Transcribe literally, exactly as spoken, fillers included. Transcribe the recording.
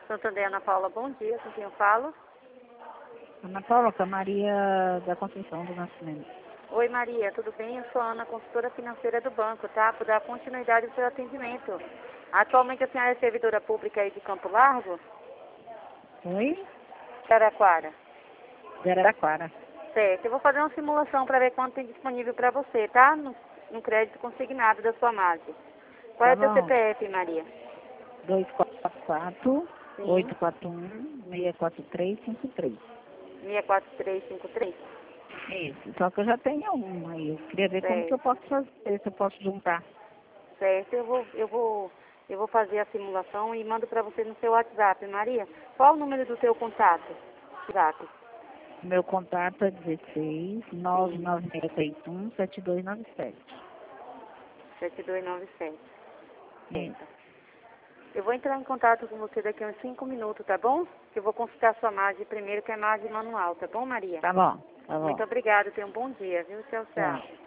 Santander, Ana Paula, bom dia. Com quem eu falo? Ana Paula, com a Maria da Conceição do Nascimento. Oi, Maria, tudo bem? Eu sou a Ana, consultora financeira do banco, tá? Por dar continuidade ao seu atendimento. Atualmente a senhora é servidora pública aí de Campo Largo? Oi? Araraquara. De Araraquara. Certo, eu vou fazer uma simulação para ver quanto tem disponível para você, tá? No, no crédito consignado da sua margem. Qual Tá é o teu bom. C P F, Maria? dois quatro quatro, Sim. oito quatro um, seis quatro três cinco três. seis quatro três cinco três? Isso. Só que eu já tenho um aí. Eu queria ver como que eu Certo. posso fazer, se eu posso juntar. Certo, eu vou, eu vou, eu vou fazer a simulação e mando para você no seu WhatsApp, Maria. Qual o número do seu contato? WhatsApp. Meu contato é dezesseis, nove nove seis três um, sete dois nove sete. sete dois nove sete. Isso. Eu vou entrar em contato com você daqui a uns cinco minutos, tá bom? Que eu vou consultar sua margem primeiro, que é margem manual, tá bom, Maria? Tá bom, tá bom. Muito obrigada, tenha um bom dia, viu? Tchau, tchau. Tá.